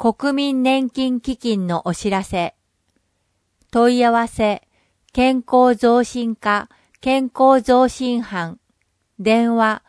国民年金基金のお知らせ。問い合わせ、健康増進課、健康増進班。電話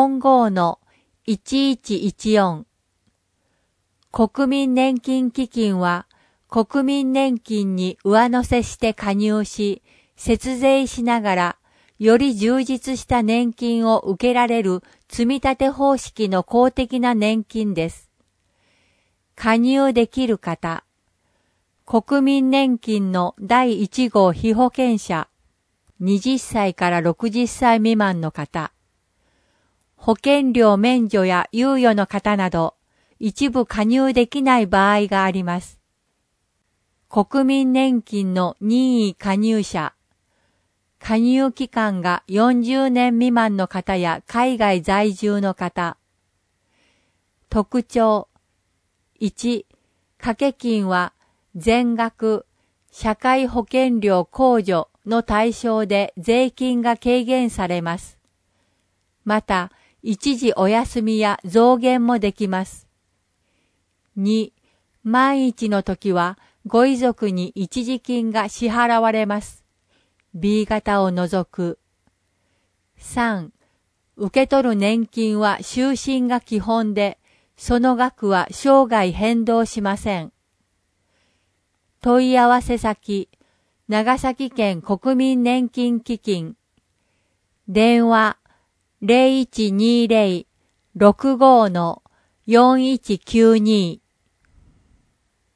45-1114。国民年金基金は、国民年金に上乗せして加入し、節税しながら、より充実した年金を受けられる積み立て方式の公的な年金です。加入できる方、国民年金の第1号被保険者、20歳から60歳未満の方、保険料免除や猶予の方など、一部加入できない場合があります。国民年金の任意加入者、加入期間が40年未満の方や海外在住の方。特徴。1、掛け金は全額社会保険料控除の対象で税金が軽減されます。また、一時お休みや増減もできます。2、万一の時はご遺族に一時金が支払われます。B 型を除く。3、受け取る年金は終身が基本で、その額は生涯変動しません。問い合わせ先、長崎県国民年金基金。電話0120-65-4192